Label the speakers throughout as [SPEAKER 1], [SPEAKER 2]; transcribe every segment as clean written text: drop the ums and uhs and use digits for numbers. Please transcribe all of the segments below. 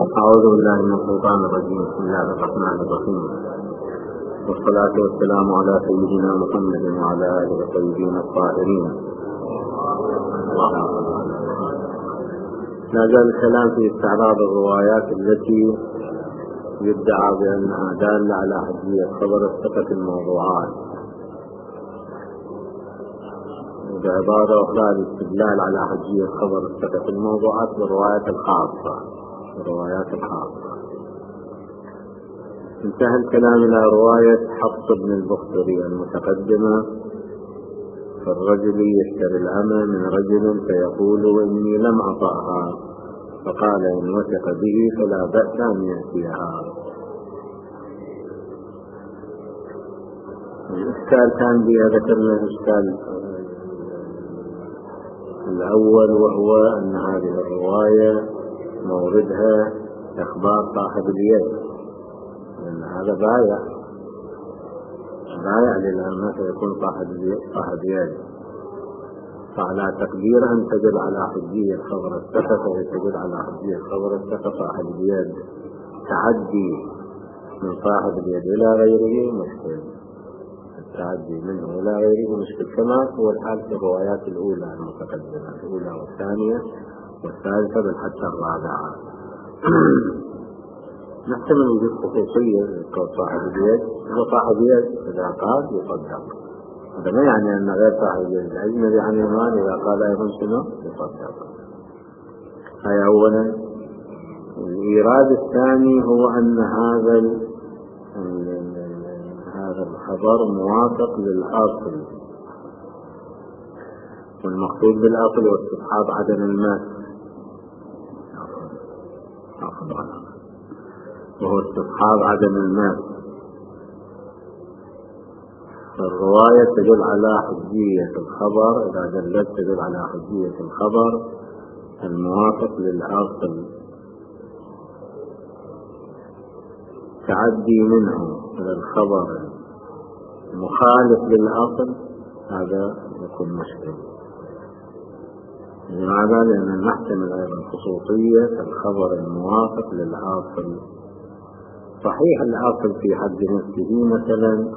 [SPEAKER 1] أعوذ بالله من الشيطان الرجيم. بسم الله الرحمن الرحيم، والصلاة والسلام على سيدنا محمد وعلى آله الطيبين الطاهرين. لا زال الكلام في استعراض الروايات التي يدعى بأنها دالة على حجية خبر الثقة الموضوعات، بعبارة أخرى الاستدلال على حجية خبر الثقة الموضوعات بالروايات الخاصة. انتهى الكلام إلى رواية حفص بن البختري المتقدمة: فالرجل يشتري الأمة من رجل فيقول إني لم أطأها، فقال إن وثق به فلا بأس أن يأتيها. الإشكال كان بها ذكرنا الإشكال الأول، وهو أن هذه الرواية موردها إخبار صاحب اليد، لأن هذا بايع للأمة فيكون صاحب يد، فعلى تقدير أن تدل على حجية خبر الثقة فهي تدل على حجية خبر الثقة صاحب اليد. تعدي من صاحب اليد إلى غيره مشكل، التعدي منه إلى غيره مشكل، كما هو الحال في الروايات الأولى المتقدمة، الأولى والثانية والثالثة بل حتى الرابعة. نحتمل وجود خصوصية صاحب اليد، وصاحب اليد إذا قال يصدق، هذا ما يعني أن غير صاحب اليد أجنبي عن الإيمان إذا قال أيضا شنو يصدق. هذا أولا. الإيراد الثاني هو أن هذا الخبر موافق للأصل، والمقصود بالأصل واستصحاب عدم الماس، وهو استصحاب عدم الماس. فالرواية تدل على حجية الخبر، إذا دلت تدل على حجية الخبر الموافق للأصل. تعدي منه إلى الخبر مخالف للأصل هذا يكون مشكل. لماذا؟ لأن نحتمل أيضا خصوصية الخبر الموافق للأصل. صحيح الأصل في حد نفسه مثلا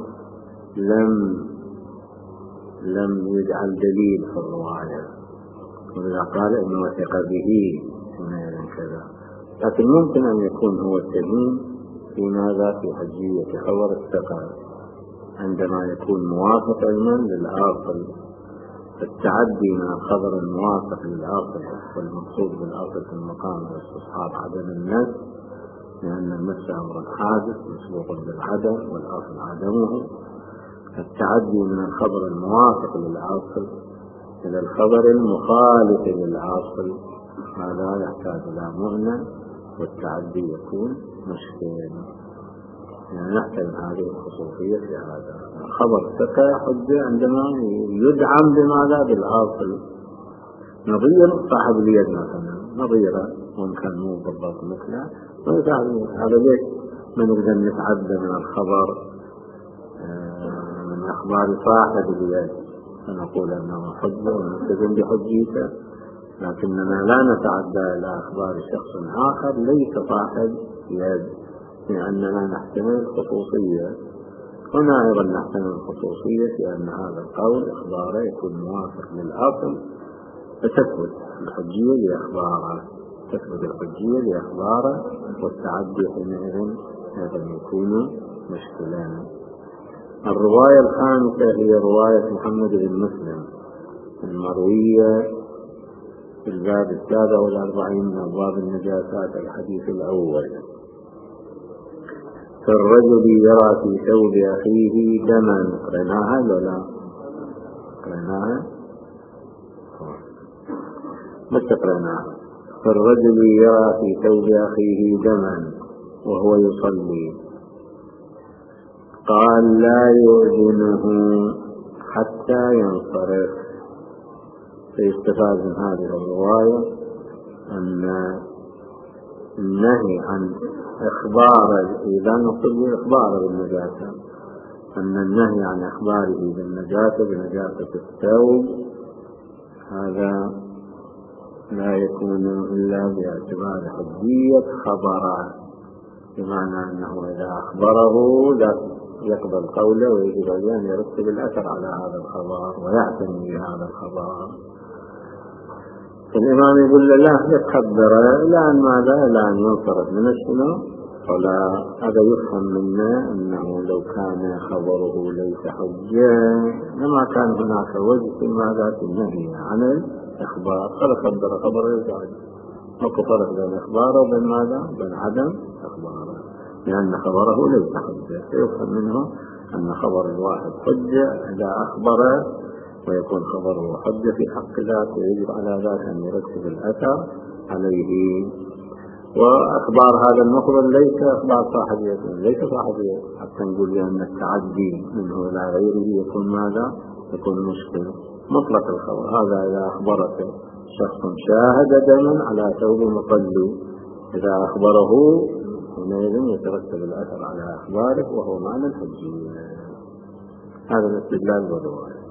[SPEAKER 1] لم يجعل دليل في الرواية، وإذا قال إن وثق به كذا، لكن ممكن أن يكون هو الدليل في ماذا؟ في حجية خبر الثقة عندما يكون موافق للأصل. التعدي من الخبر الموافق للأصل، والمقصود بالأصل في المقام واستصحاب عدم النفس، لأن النفس أمر حادث مسبوق بالعدم والأصل عدمه. التعدي من الخبر الموافق للأصل إلى الخبر المخالف للأصل هذا يحتاج إلى معنى، والتعدي يكون مشكل. يعني نحتمل هذه الخصوصية في هذا. خبر ثقة حجة عندما يدعم بماذا؟ بالأصل. نظير صاحب اليد مثلا، نظيرة ممكن مو بالضبط مثله، هذا ليش ما نقدر نتعدى من الخبر من أخبار صاحب اليد فنقول أنه حجة ونلتزم بحجيته، لكننا لا نتعدى إلى أخبار شخص آخر ليس صاحب يد، لأننا نحتمل الخصوصية. هنا أيضا نحتمل الخصوصية في أن هذا القول إخباره يكون موافق للأصل، فتثبت الحجية لأخباره، والتعدي حينئذ أيضا يكون مشكلان. الرواية الخامسة هي رواية محمد بن مسلم المروية في الباب 47 من أبواب النجاسات، الحديث الأول: فالرجل يرى في ثوب أخيه دما. قرأناها ولا قرأناها؟ متى قرأناها؟ فالرجل يرى في ثوب أخيه دما وهو يصلي، قال لا يؤذنه حتى ينصرف. فيستفاد من هذه الرواية أن النهي عن إخبار، إذا نقول إخباره بالنجاسة، أن النهي عن إخباره بالنجاسة بنجاسة الثوب هذا لا يكون إلا باعتبار حجية خبره، بمعنى أنه إذا أخبره لا يقبل قوله ويجب أن يرتب الأثر على هذا الخبر ويعتني بهذا الخبر. الإمام يقول له لا يتخبره لأن ماذا؟ لأن ينصرف من الشنو؟ فلا هذا يفهم منا أنه لو كان خبره ليس حجة لما كان هناك وجه في ماذا؟ في النهي عن الإخبار، فلخبر خبر يزعج، ماكو فرق بين إخباره وبين ماذا؟ بين عدم إخباره، لأن خبره ليس حجة، فيفهم منه أن خبر الواحد حجة إذا أخبره، ويكون خبره حجة في حق ذاك، ويجب على ذاك أن يرتب الأثر عليه. وأخبار هذا المخبر ليس أخبار صاحبية، ليس صاحبية، حتى نقول لأن التعدي منه إلى غيره يكون ماذا؟ يكون مشكلة. مطلق الخبر هذا إذا أخبرك شخص شاهد دما على ثوب مقلو، إذا أخبره حينئذ يترتب الأثر على أخباره وهو معنى الحجية. هذا الاستدلال والرواية.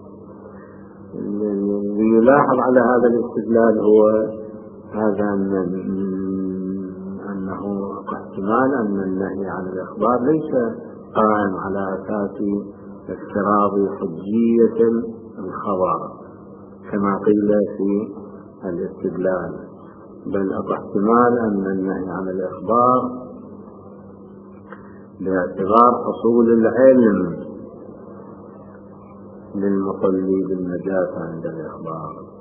[SPEAKER 1] اللي يلاحظ على هذا الاستدلال هو هذا أنه احتمال أن النهي عن الإخبار ليس قائم على أساس افتراض حجية الخبر كما قيل في الاستدلال، بل احتمال أن النهي عن الإخبار باعتبار حصول العلم للمصلي بالنجاسة عند الإخبار.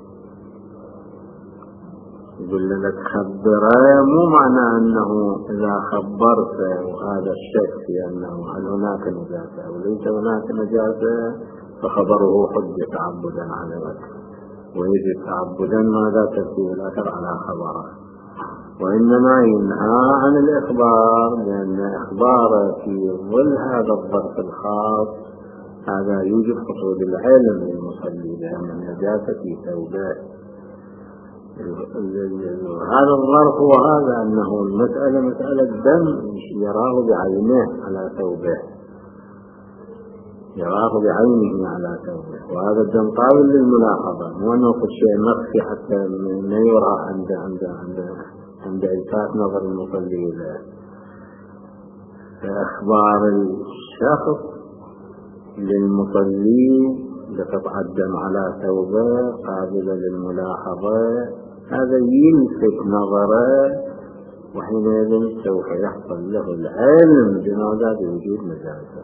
[SPEAKER 1] يقول لك خبره مو معنى أنه إذا خبرت وهذا الشك في أنه هل هناك نجاسة أو ليس هناك نجاسة فخبره حجة تعبدا على الأثر، ويجب تعبدا ماذا؟ ترتيب الأثر على خبره، وإنما ينهى عن الإخبار لأن إخباره في ظل هذا الظرف الخاص هذا يوجب حصول العلم للمصلي لأن النجاسة في ثوبه. هذا الظرف هو هذا أنه المسألة مسألة دم يراه بعينه على ثوبه، يراه بعينه على ثوبه، وهذا الدم قابل للملاحظة، مو أنه في شيء مخفي حتى ما يرى عند إلفات نظر المصلي له. فأخبار الشخص للمصلي لقطع الدم على ثوبه قابلة للملاحظة، هذا يلفت نظره، وحينئذ سوف يحصل له العلم بماذا؟ بوجود نجاسة،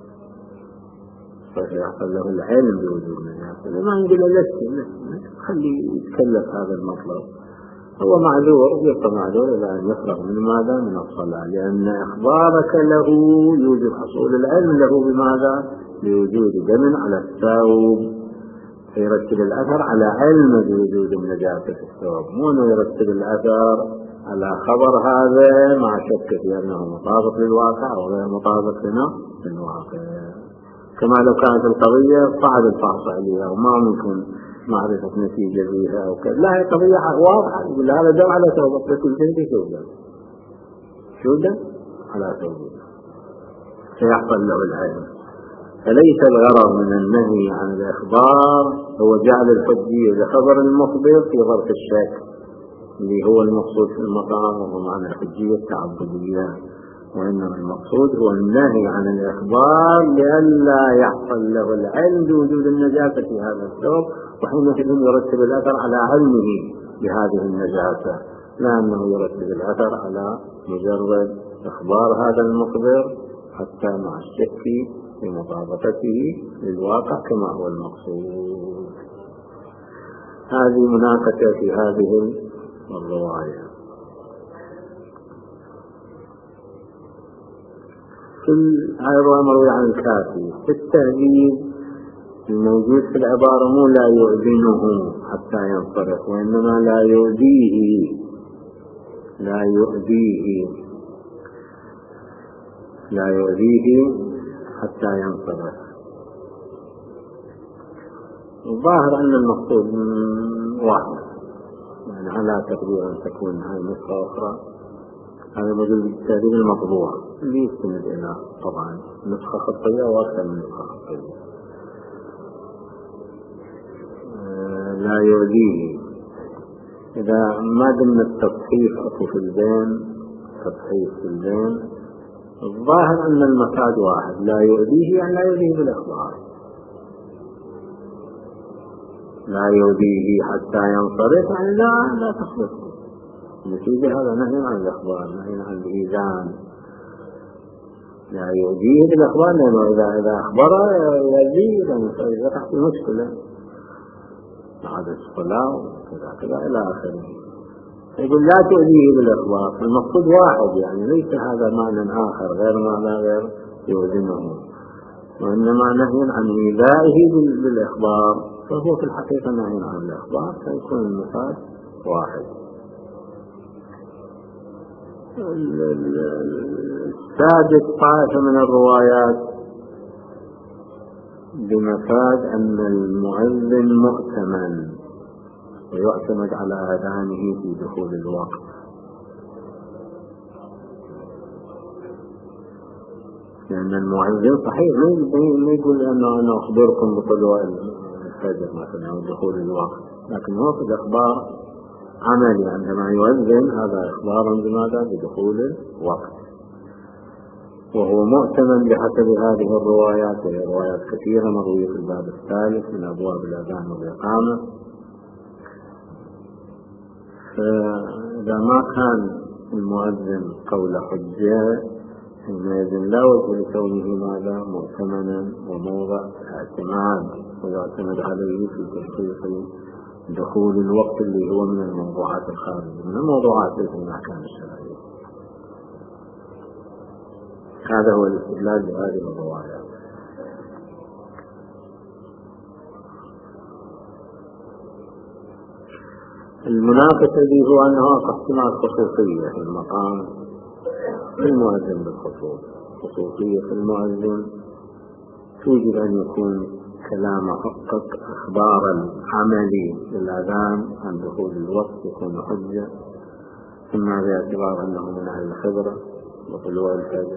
[SPEAKER 1] سوف يحصل له العلم بوجود نجاسة. لما نقول له لست خلي يتكلف هذا المطلب، هو معذور يبقى معذور إلى أن يفرغ من ماذا؟ من الصلاة، لأن إخبارك له يوجب حصول العلم له بماذا؟ بوجود دم على الثوب، فيرتب الأثر على علم بوجود النجاسة في الثوب، مو أنه يرتب الأثر على خبر هذا مع شك في أنه مطابق للواقع أو غير مطابق للواقع. كما لو كانت القضية صعب الفحص عليها وما ممكن معرفة نتيجة فيها أو كذا، لا هي قضية واضحة، يقول هذا دم على ثوبك، فكل شيء شو دم على ثوبك، سيحصل له العلم. فليس الغرض من النهي عن الإخبار هو جعل الحجية لخبر المخبر في ظرف الشك اللي هو المقصود في المقام، وهو معنى الحجية التعبدية، وإنما المقصود هو النهي عن الإخبار لئلا يحصل له العلم بوجود النجاسة في هذا الثوب، وحينئذ يرتب الأثر على علمه بهذه النجاسة، لا أنه يرتب الأثر على مجرد إخبار هذا المخبر حتى مع الشك في مطابقته للواقع كما هو المقصود. هذه مناقشة في هذه الرواية. في الرواية مروي عن الكافي في التهذيب الموجود في العبارة مو لا يؤذنه حتى ينصرف، وإنما لا يؤذيه، لا يؤذيه، لا يؤذيه حتى ينصرف. الظاهر أن المقصود واحد، يعني على تقدير أن تكون هذه نسخة أخرى، هذا موجود بالتهذيب المطبوع اللي يستند إلى طبعا نسخة خطية وأكثر من نسخة خطية. لا يؤذيه إذا ما دمنا التصحيف أكو في البين، تصحيف في البين، الظاهر أن المفاد واحد، لا يؤذيه يعني لا يؤذيه بالإخبار، لا يؤذيه حتى ينصرف يعني لا تخبره. النتيجة هذا نهي عن الإخبار، نهي عن الإيذان. لا يؤذيه بالإخبار، لأنه إذا أخبره يؤذيه، لأنه تحصل مشكلة بعد الصلاة وكذا كذا إلى آخره. يقول لا تؤذيه بالإخبار، المقصود واحد، يعني ليس هذا معنى آخر غير معنى غير يؤذنه، وإنما نهي عن إيذائه بالإخبار، فهو في الحقيقة نهي عن الإخبار، فيكون المفاد واحد. السادس طائفة من الروايات بمفاد أن المؤذن مؤتمن ويعتمد على آذانه في دخول الوقت، لأن المؤذن صحيح ما يقول أنه أنا أخبركم بطلوع الفجر مثلا أو دخول الوقت، لكن هو في الأخبار عملي عندما يؤذن هذا إخبار بماذا؟ بدخول الوقت، وهو مؤتمن بحسب هذه الروايات، وهي روايات كثيرة مروية في الباب الثالث من أبواب الأذان والإقامة. فإذا ما كان المؤذن قول حجة حينئذ لا وجه لكونه ماذا؟ مؤتمنا وموضع اعتماد، ويعتمد عليه في تشخيص دخول الوقت اللي هو من الموضوعات الخارجية، من الموضوعات ليس من الأحكام الشرعية. هذا هو الاستدلال بهذه الروايات. المنافس الذي هو أنه قسمة خصوصية في المقام في المؤذن بالخصوص، خصوصية في المؤذن توجب أن يكون كلام فقط إخبارا عملي للأذان عن دخول الوقت يكون حجة، إما باعتبار أنه من أهل الخبرة وطلوع الفجر،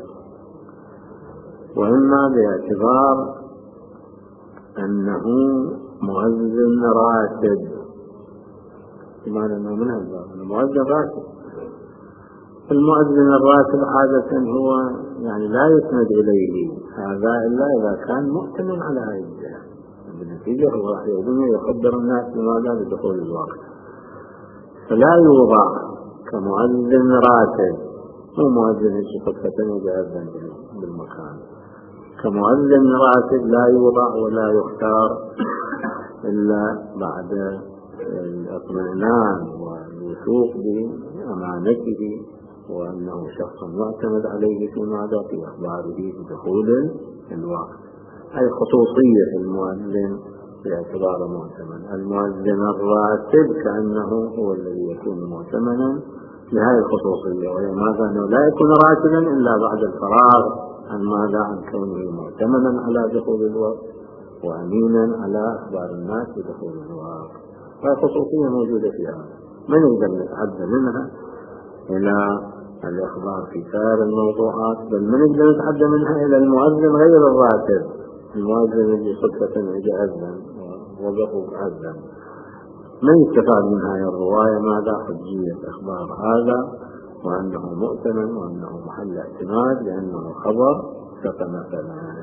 [SPEAKER 1] وإما باعتبار أنه مؤذن راتب، بمعنى أنه من أهل الباب، أنه مؤذن راتب. المؤذن الراتب عادة هو يعني لا يسند إليه هذا إلا إذا كان مؤتمن على هذه الجهة، بالنتيجة هو راح يخبر الناس بماذا؟ بدخول الوقت، فلا يوضع كمؤذن راتب، مو مؤذن شخصة يتأذن بالمكان، كمؤذن راتب لا يوضع ولا يختار إلا بعد الاطمئنان والوثوق بأمانته وأنه شخص معتمد عليه في ماذا؟ في أخباره بدخول الوقت، أي خصوصية المؤذن باعتبار مؤتمن. المؤذن الراتب كأنه هو الذي يكون مؤتمنا لهذه الخصوصية، وهي ماذا؟ أنه لا يكون راتبا إلا بعد الفراغ عن ماذا؟ عن كونه مؤتمنا على دخول الوقت وأمينا على أخبار الناس بدخول الوقت. فالخصوصية موجودة فيها، من نقدر نتعدى منها إلى الإخبار في سائر الموضوعات، بل من نقدر نتعدى منها إلى المؤذن غير الراتب، المؤذن الذي صدفة يأذن ووظفه أذن. ما يستفاد من هذه الرواية ماذا؟ حجية إخبار هذا، وأنه مؤتمن وأنه محل اعتماد لأنه خبر ثقة مثلا.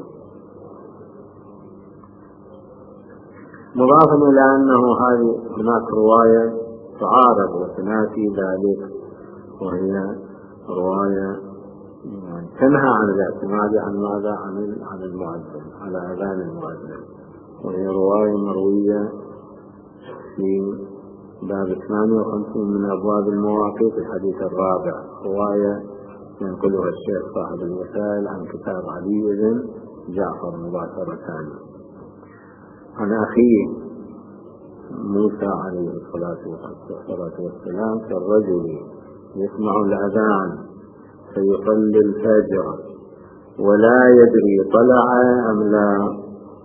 [SPEAKER 1] مضافا إلى أنه هناك رواية تعارض وتنافي ذلك، وهي رواية تنهى عن الاعتماد عن ماذا؟ عن المؤذن، على أذان المؤذن، وهي رواية مروية في باب 58 من أبواب المواقيت الحديث الرابع، رواية ينقلها الشيخ صاحب الوسائل عن كتاب علي بن جعفر مباشرة عن أخيه موسى عليه الصلاة والسلام كالرجل يسمع الأذان فيصلي الفجر ولا يدري طلع أم لا،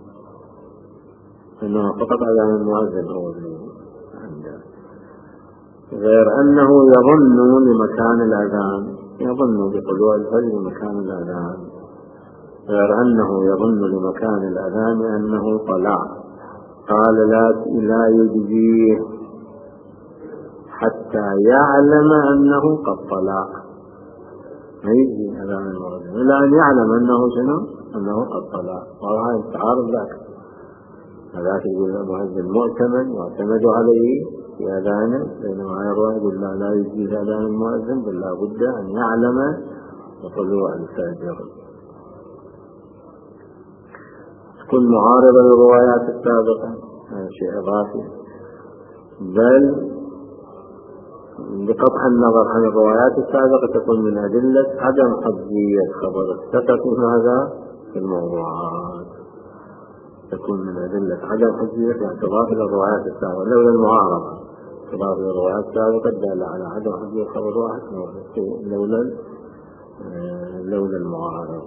[SPEAKER 1] إنه فقط أذان المؤذن هو عنده، غير أنه يظن لمكان الأذان، يظن بطلوع الفجر مكان الأذان، غير أنه يظن لمكان الأذان أنه طلع، قال لا يجزيه حتى يعلم أنه قد طلع. ما يجي أذان المؤذن إلا أن يعلم أنه شنو؟ أنه قد طلع. وهذا التعارض ذاك هذاك يقول المؤذن مؤتمن واعتمد عليه في أذانه، بينما يروى يقول لا يجوز أذان المؤذن بل لا بد أن يعلم بطلوع الفجر. تكون معارضة للروايات السابقة، هذا شيء إضافي، بل بقطع النظر عن الروايات السابقة تكون من أدلة عدم حجية خبر الثقة في هذا في الموضوعات، تكون من أدلة عدم حجية اعتبار إلى الروايات السابقة لولا المعارضة، اعتبار إلى الروايات السابقة دل على عدم حجية خبر واحد لولا المعارضة.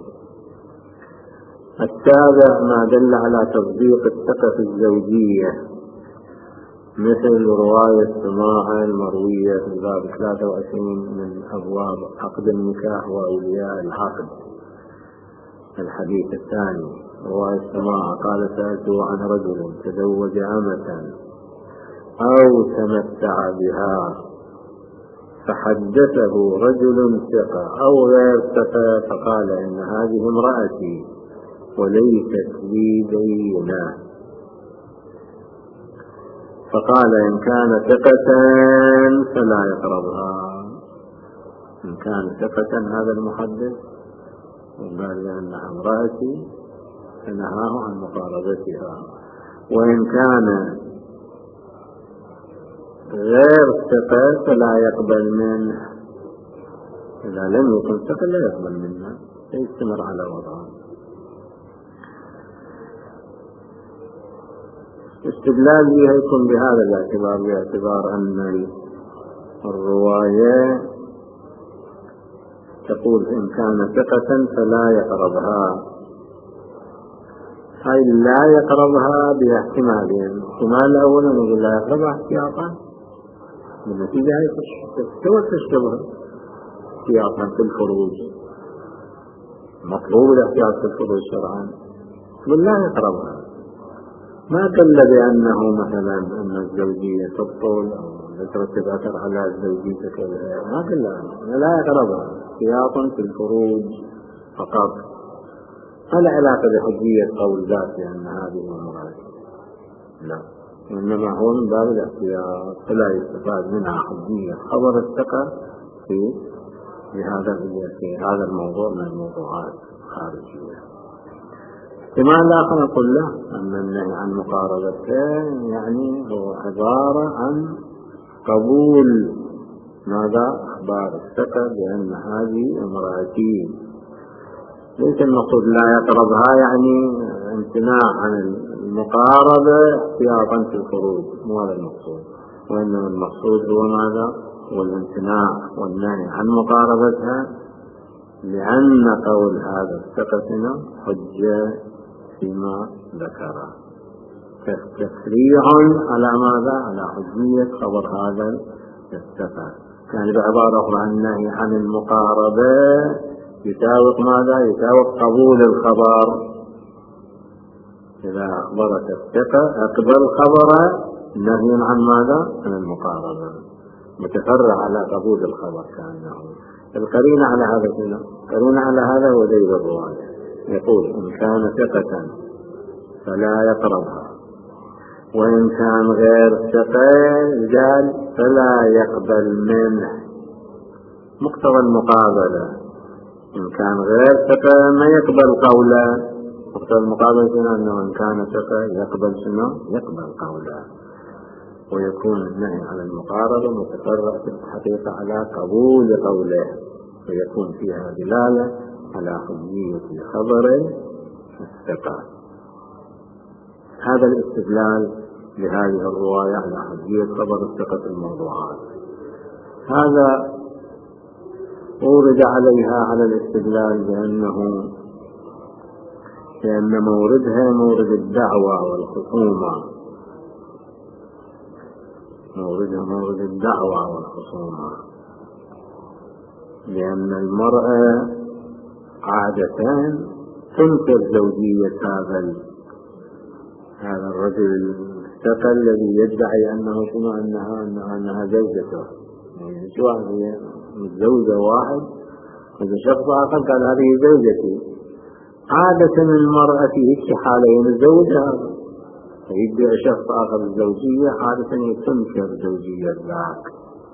[SPEAKER 1] السابع ما دل على تصديق الثقة الزوجية، مثل رواية سماع المروية في باب 23 من أبواب عقد النكاح وأولياء العقد. الحديث الثاني رواية سماع قال سألته عن رجل تزوج أمة أو تمتع بها فحدثه رجل ثقة أو غير ثقة فقال إن هذه امرأتي وليست لي بينة، فقال إن كان ثقة فلا يقربها. إن كان ثقة هذا المحدث وقال لأنها امرأتي فنهاه عن مقاربتها، وإن كان غير ثقة فلا يقبل منه، إذا لم يكن ثقة لا يقبل منه يستمر على وضعه. استدلال بها يكون بهذا الاعتبار، باعتبار أن الرواية تقول إن كان ثقة فلا يقربها، هاي لا يقربها باحتمالين، احتمال الأول نقول لا يقربها احتياطا، بالنتيجة هاي تشتبه احتياطا في الفروج، مطلوب الاحتياط في الفروج شرعا، نقول لا يقربها، ما دل بأنه مثلا أن الزوجية تبطل أو يترتب أثر على الزوجية كذا، ما دل أنه لا يقربها احتياطا في الفروج فقط، فلا علاقة بحجية قول ذاتي أن هذه المرأة، لا، وإنما هو من باب الاحتياط، فلا يستفاد منها حجية خبر الثقة في هذا الموضوع من الموضوعات الخارجية. احتمال آخر نقول له أن النهي عن مقاربته يعني هو عبارة عن قبول ماذا أخبار الثقة بأن هذه امرأتي، ليس المقصود لا يقربها يعني امتناع عن المقاربة احتياطا في الخروج، مو هذا المقصود، وإنما المقصود هو ماذا؟ هو الامتناع والنهي عن مقاربتها، لأن قول هذا الثقة حجة فيما ذكره، تفريع على ماذا؟ على حجية خبر هذا الثقة. يعني بعبارة أخرى النهي عن المقاربة يساوق ماذا؟ يساوق قبول الخبر، إذا أخبرت الثقة أقبل خبر نهي عن ماذا؟ عن المقاربة، متفرع على قبول الخبر كأنه. القرينة على هذا شنو؟ القرينة على هذا هو دليل الرواية، يقول إن كان ثقة فلا يقربها، وإن كان غير ثقة قال فلا يقبل منه، مقتضى المقابلة. إن كان غير ثقة ما يقبل قوله، مقتضى المقابلة شنو؟ أنه إن كان ثقة يقبل شنو؟ يقبل قوله، ويكون النهي على المقاربة متفرع في الحقيقة على قبول قوله، ويكون فيها دلالة على حجية خبر الثقة. هذا الاستدلال لهذه الرواية على حجية خبر الثقة في الموضوعات، هذا أورد عليها على الاستدلال بأن موردها مورد الدعوة والخصومة، موردها مورد الدعوة والخصومة، لأن المرأة عادة تنكر زوجية هذا الرجل الثقة الذي يدعي أنه شنو أنها زوجته، يعني شو هي متزوجة واحد، إذا شخص آخر قال هذه زوجتي، عادة المرأة في هيك حالة يتزوجها، يدعي شخص آخر الزوجية عادة تنكر زوجية ذاك،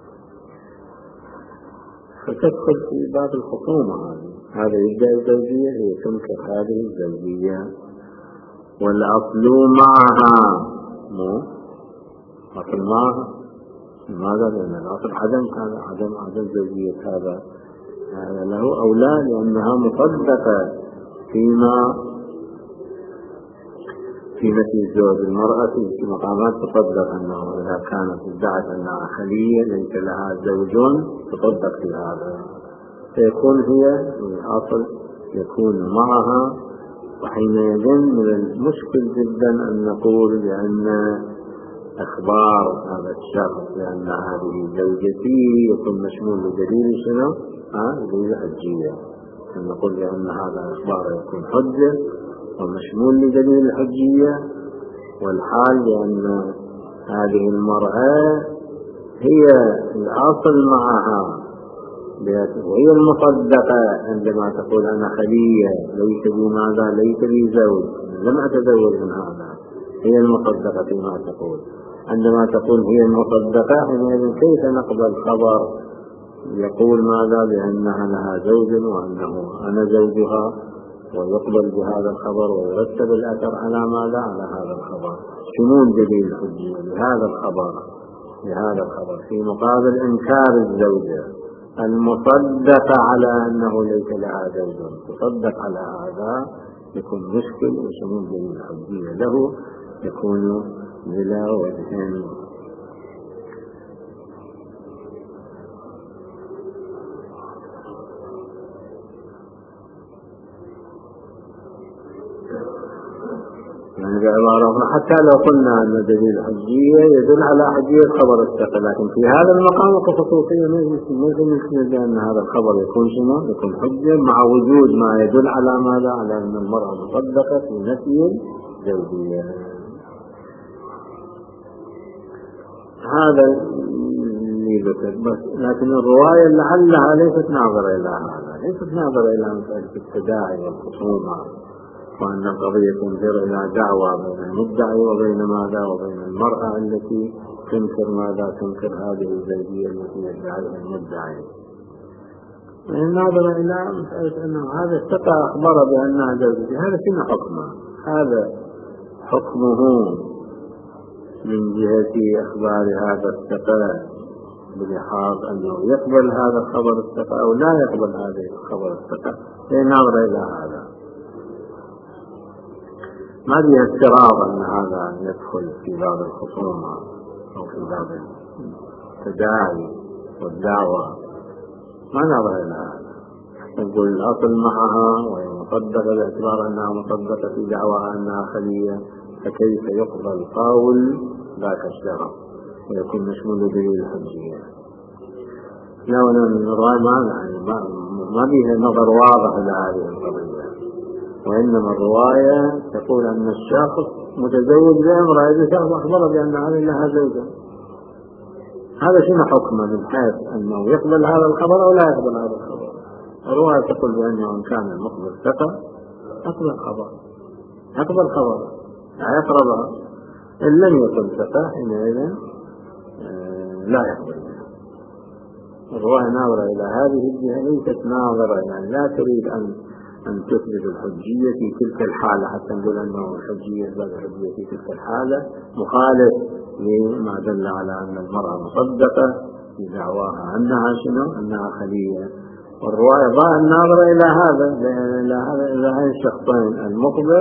[SPEAKER 1] فتدخل في باب الخصومة. هذا يدعي الزوجية، هي تنكر هذه الزوجية. والأصل معها، مو أصل معها، لماذا؟ لأن الأصل عدم زوجية هذا له أو لا، لأنها مصدقة في نفي الزواج. المرأة في مقامات تصدق أنه إذا كانت ادعت أنها خلية ليس لها زوج تصدق في هذا، فيكون هي الأصل يكون معها. وحينئذ من المشكل جدا أن نقول بأن أخبار هذا الشخص بأن هذه زوجتي يكون مشمول لدليل شنو؟ دليل حجية، أن نقول بأن هذا الأخبار يكون حجة ومشمول لدليل الحجية، والحال بأن هذه المرأة هي الأصل معها وهي المصدقة عندما تقول أنا خلية ليس لي ماذا، ليس لي زوج، لم أتزوج من هذا، هي المصدقة فيما تقول. عندما تقول هي المصدقة حينئذ كيف نقبل خبر يقول ماذا بأنها لها زوج وأنه أنا زوجها، ويقبل بهذا الخبر ويرتب الأثر على ماذا؟ على هذا الخبر، شمول دليل الحجية لهذا الخبر في مقابل إنكار الزوجة المصدقة على أنه ليس لها زوج، تصدق على هذا يكون مشكل، وشمول دليل الحجية له يكون بلا وجهين. يعني بعبارة حتى لو قلنا أن دليل الحجية يدل على حجية خبر الثقة، لكن في هذا المقام كخصوصية مثل أن هذا الخبر يكون شنو؟ يكون حجة مع وجود ما يدل على ماذا؟ على أن المرأة مصدقة في نفي الزوجية. هذا اللي ذكر بس، لكن الرواية لعلها ليست ناظرة إلى هذا، ليست ناظرة إلى مسألة التداعي والخصومة، وأن القضية تنظر إلى دعوة بين المدعي وبين ماذا؟ وبين المرأة التي تنكر ماذا؟ تنكر هذه الزوجية التي يدعيها المدعي. ناظر إلى مسألة أنه هذا الثقة أخبر بأنها زوجته، هذا شنو حكمه؟ هذا حكمه من جهة أخبار هذا الثقة بلحاظ أنه يقبل هذا الخبر الثقة أو لا يقبل هذا الخبر الثقة، ناظر إلى هذا. ما فيها افتراض أن هذا يدخل في باب الخصومة أو في باب التداعي والدعوة، ما نظر إلى هذا. نقول الأصل معها وهي مصدقة باعتبار أنها مصدقة في دعوى أنها خلية، فكيف يقبل قول ذاك الشرف ويكون مشمول بدليل الحجية؟ لا، الرواية ما فيها نظر واضح إلى هذه القضية، وإنما الرواية تقول أن الشخص متزوج بامرأة، إذا شخص أخبر بأن هذه لها زوجة، هذا شنو حكمه من حيث أنه يقبل هذا الخبر أو لا يقبل هذا الخبر؟ الرواية تقول بأنه إن كان المخبر ثقة أقبل خبر لا يقربها، إن لم يكن ثقة حينئذ لا يقبل. الرواية ناظرة إلى هذه الجهة، ليست ناظرة يعني لا تريد أن تثبت الحجية في تلك الحالة حتى نقول أنه الحجية في تلك الحالة مخالف لما دل على أن المرأة مصدقة في دعواها أنها شنو؟ أنها خلية. والرواية ضاء الناظرة إلى هذين الشخصين، المخبر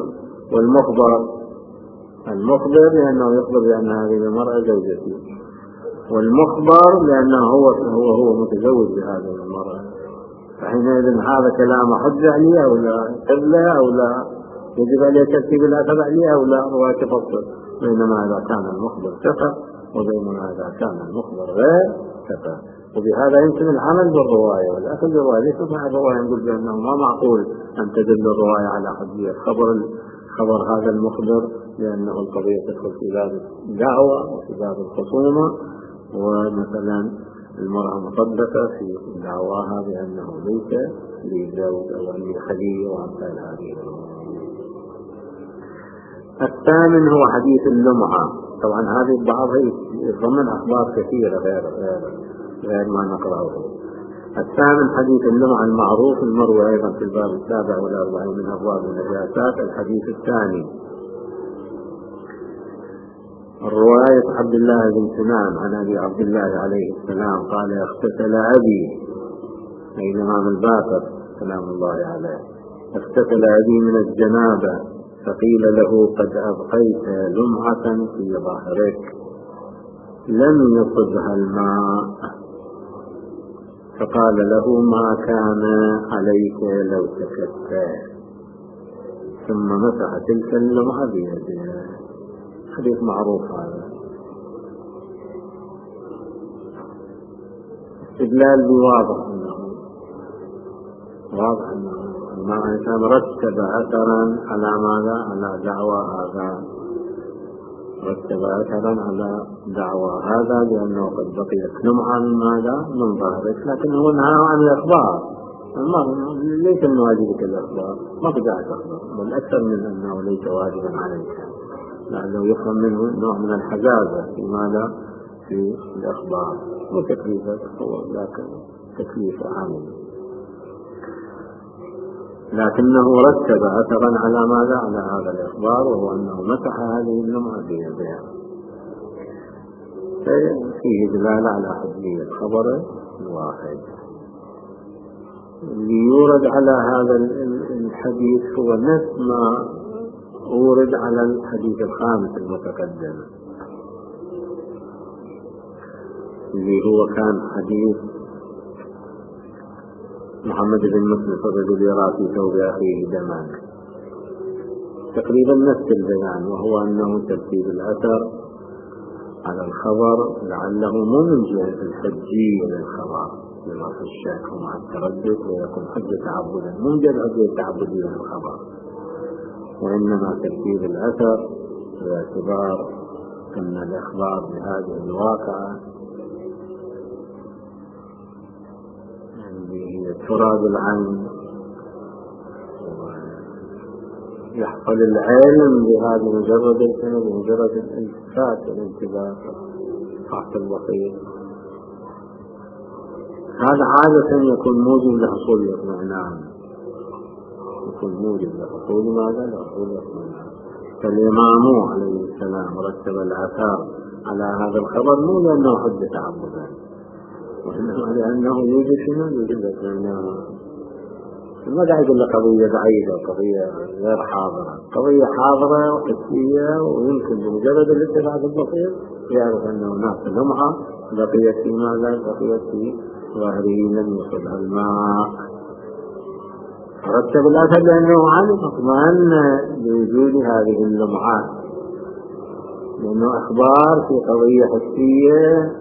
[SPEAKER 1] المخبر لأنه يخبر بأن هذه المرأة زوجتي، والمخبر لأنه هو متزوج بهذه المرأة، فحينئذ هذا كلام حجة عليه أو لا؟ قبله أو لا؟ يجب عليه ترتيب الأثر عليه أو لا؟ رواية تفصل بينما إذا كان المخبر ثقة وبينما إذا كان المخبر غير ثقة. وبهذا يمكن العمل بالرواية والأخذ بالرواية. ليس مع الرواية نقول بأنه ما معقول أن تدل الرواية على حجية خبر هذا المخبر لأنه القضية تدخل في باب الدعوة وفي باب الخصومة، ومثلا المرأة مطبقة في دعواها بأنه ليس لي زوج أو لي خليل وأمثال هذه. الثامن هو حديث اللمعة. طبعا هذه بعضها يضمن أخبار كثيرة غير ما نقرأه. الثامن حديث اللمعة المعروف المروي أيضا في الباب 47 من أبواب النجاسات. الحديث الثاني الرواية عبد الله بن سنان عن أبي عبد الله عليه السلام قال: اغتسل أبي، أي الإمام الباقر سلام الله عليه، اغتسل أبي من الجنابة، فقيل له: قد أبقيت لمعة في ظهرك لم يصبها الماء، فقال له: ما كان عليك لو سكت، ثم مسح تلك اللمعة بيده. حديث معروف هذا. استدلال بواضح أنه ما إنسان رتب أثرا على ماذا؟ على دعوى هذا، رتب أثرا على دعوى هذا بأنه قد بقيت لمعة من ماذا؟ من ظهرك، لكن هو نهى عن الإخبار. ليس من واجبك الإخبار، ما بدأت أخبار، بل أكثر من أنه ليس واجبا عليك، لأنه يفهم منه نوع من الحزازة في ماذا؟ في الإخبار، وتكليفه هو لكن تكليف عام، لكنه رتب أثرا على ماذا؟ على هذا الإخبار، وهو أنه مسح هذه اللمعة بيده. فيه دلالة على حجية الخبر الواحد. اللي يورد على هذا الحديث هو نفس ما أورد على الحديث الخامس المتقدم، اللي هو كان حديث محمد بن مسلم الرجل يرى في ثوب أخيه دما، تقريبا نفس البيان، وهو أنه ترتيب الأثر على الخبر لعله مو من جهة الحجية للخبر لرفع الشك ومع التردد ويكون حجة تعبدا، مو جهة حجة تعبدية للخبر، وإنما ترتيب الأثر باعتبار أن الإخبار بهذه الواقعة هي تراد العين، يحصل العلم بهذه مجرد الالتفات والانتباه فحص البصير. هذا عادة يكون موجب لحصول الاطمئنان، يكون موجب لحصول ماذا؟ لحصول الاطمئنان. فالإمام عليه السلام رتب الآثار على هذا الخبر مو لأنه حجة تعبدا، وإنما لأنه يوجد شنو؟ يوجد اطمئنان. ما قاعد يقول لك قضية بعيدة، قضية غير حاضرة، قضية حاضرة وحسية، ويمكن بمجرد الاتفاق البسيط يعرف أن هناك لمعة بقيت في ماذا؟ بقيت في ظهره لم يصبها الماء. رتب الأثر لأنه علم اطمئن بوجود هذه اللمعات، لأنه أخبار في قضية حسية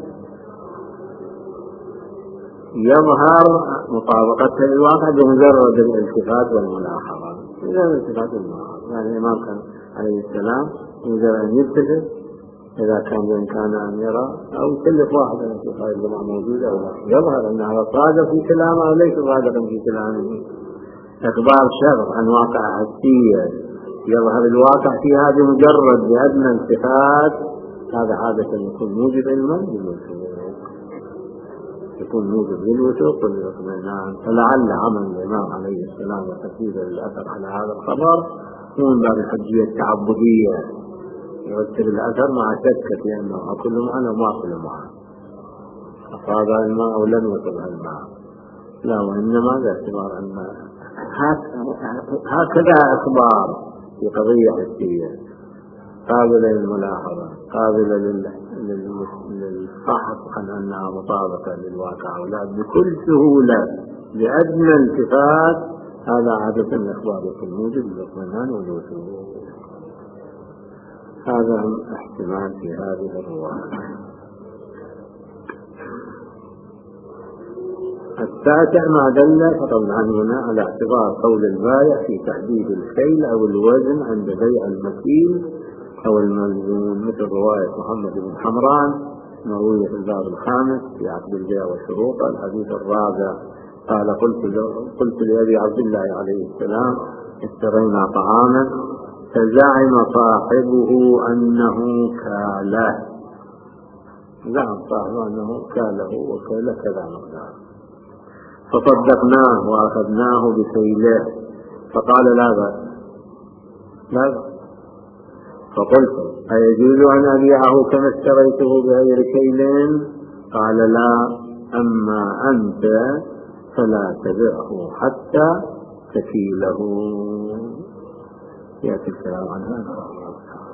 [SPEAKER 1] يظهر مطابقتها للواقع بمجرد الالتفات والملاحظة. إذا الالتفات والملاحظة يعني الإمام كان عليه السلام يقدر أن يلتفت إذا كان بإمكانه أن يرى أو يكلف واحد أن يشوف هذه اللمعة موجودة أو لا، يظهر أنها صادق في كلامه أو ليس صادقا في كلامه. إخبار شرط عن واقع حسية يظهر الواقع فيها بمجرد بأدنى التفات، هذا عادة يكون موجب علما يكون موجب للوثوق والاطمئنان. فلعل عمل الإمام عليه السلام وترتيب الأثر على هذا الخبر من باب الحجية التعبدية، يرتب الأثر مع شك في أنه أكل معه أو ما أكل معه، أصاب الماء أو لم يصب الماء، لا، وإنما باعتبار أن هكذا أخبار في قضية حسية قابلة للملاحظة قابلة للفحص عن أنها مطابقة للواقع أو لا بكل سهولة بأدنى التفات، هذا عادة الإخبار يكون موجب للاطمئنان والوثوق. هذا احتمال في هذه الرواية. التاسع ما دل فطبعا هنا على اعتبار قول البائع في تحديد الكيل أو الوزن عند بيع المكيل أو الملزوم، مثل رواية محمد بن حمران مروية في الباب الخامس في عقد البيع وشروطه. الحديث الرابع قال قلت لأبي عبد الله عليه السلام اشترينا طعاما فزعم صاحبه أنه كاله، زعم صاحبه أنه كاله وكيل كذا مقدار، فصدقناه وأخذناه بكيله، فقال لا بأس لا بأس. فقلت أيجوز أن أبيعه كما اشتريته بغير كيل؟ قال لا، أما أنت فلا تبعه حتى تكيله. يأتي الكلام عن هذا.